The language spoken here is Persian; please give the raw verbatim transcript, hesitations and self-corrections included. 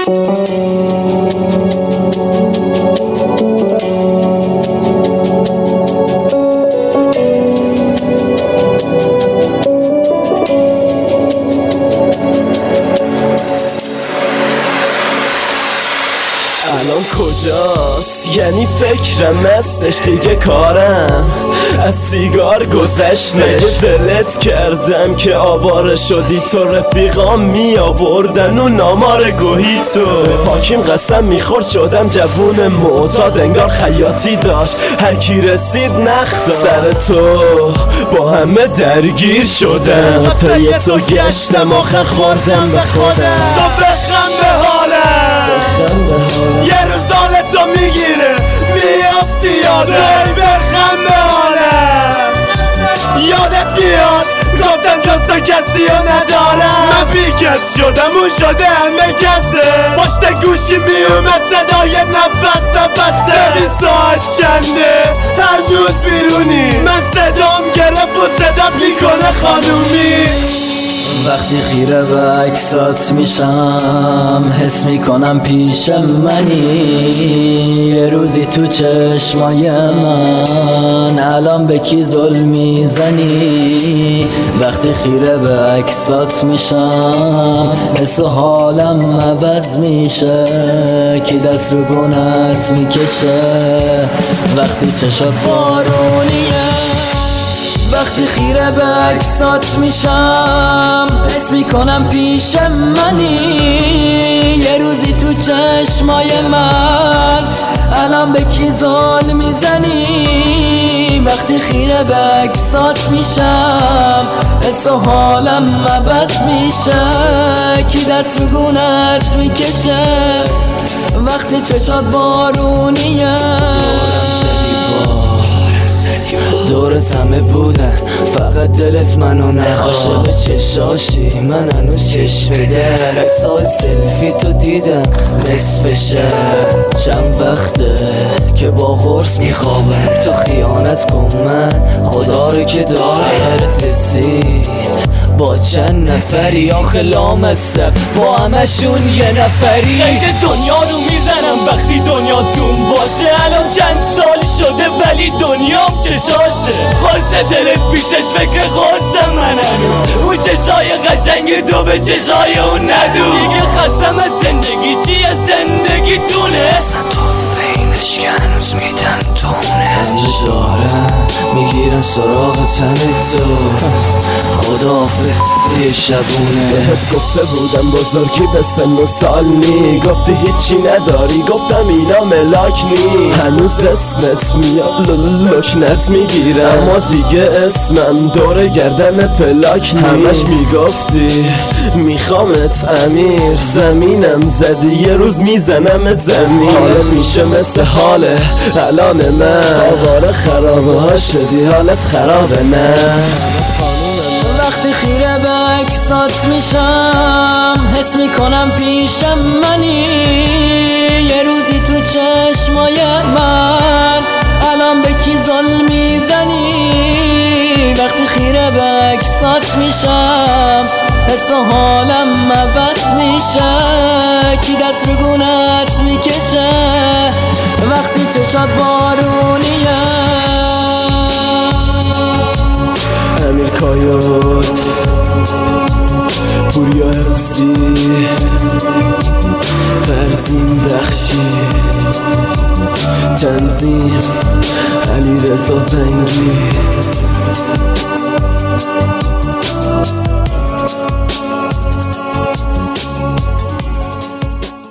الان کجاست؟ یعنی فکرم استش دیگه کارم از سیگار گذشتش. دلت کردم که آواره شدی تو، رفیقام می آوردن و نامار گوهی تو. پاکیم قسم میخورد شدم جوون معتاد، انگار خیاطی داشت هر کی رسید نخ داشت. سر تو با همه درگیر شدم، پی تو گشتم آخر خوردم به خودم. تو بخم به حالم، یه روز حالتو میگیره میافتی یادم. بخم به حالم، یادت میاد گفتم جز تو کسی رو ندارم. من بیکس شدم اون شده همه کسه، پشت گوشی میومد صدای نفس نفسه. ببین ساعت چنده هنوز بیرونی، من صدام گرفت و صدات میکنه خانومی. وقتی خیره به عکسات میشم حس میکنم پیش منی، یه روزی تو چشمای من الان به کی ظلم میزنی. وقتی خیره به عکسات میشم حس و حالم عوض میشه، کی دست رو گونت میکشه وقتی چشات بارونیه. وقتی خیره به عکسات میشم حس میکنم پیش منی، یه روزی تو چشمای من الان به کی ظلم میزنی. وقتی خیره به عکسات میشم حس و حالم عوض میشه، کی دست رو گونت میکشه وقتی چشات بارونیه. دورت همه بودن فقط دلت منو نخواد. عاشق چشاشی من هنوز چشم در عکسای سلفی تو دیدم نصف شب. چند وقته که با قرص میخوابم، تو خیانت کن من خدا رو که دارت رسید با چند نفری آخه لامصب با همشون یه نفری. قید دنیا رو میزنم وقتی دنیا تون باشه، الان چند سال شده ولی دنیام چشاشه. خورس دلت پیشش فکر خورسم من هنوز، اون چشای قشنگ تو به چشای اون ندو. دیگه خستم از زندگی، چی از زندگی تونه اصلا تو فیمش که هنوز میدن تونه. همه دارم میگیرن سراغ تن تو، خداحافظ یه شبونه. بهت گفته بودم بزرگی به سن و سال نی، گفته هیچی نداری گفتم اینا ملاک نی. هنوز اسمت میاد لکنت میگیرم، اما دیگه اسمم دور گردن پلاک نی. همش میگفتی میخوامت امیر، زمینم زدی یه روز میزنمت زمین. حالت میشه مثل حاله الان من، آواره خرابه ها شدی حالت خرابه نه. وقتی خیره به عکسات میشم حس میکنم پیش منی، یه روزی تو چشمای من الان به کی ظلم میزنی. وقتی خیره به عکسات میشم حس و حالم عوض میشه، کی دست رو گونت میکشه وقتی چشات بارونیه. امیر کایوت، پوریا حفظی، فرزین بخشی، تنظیم علی رضا زنگی.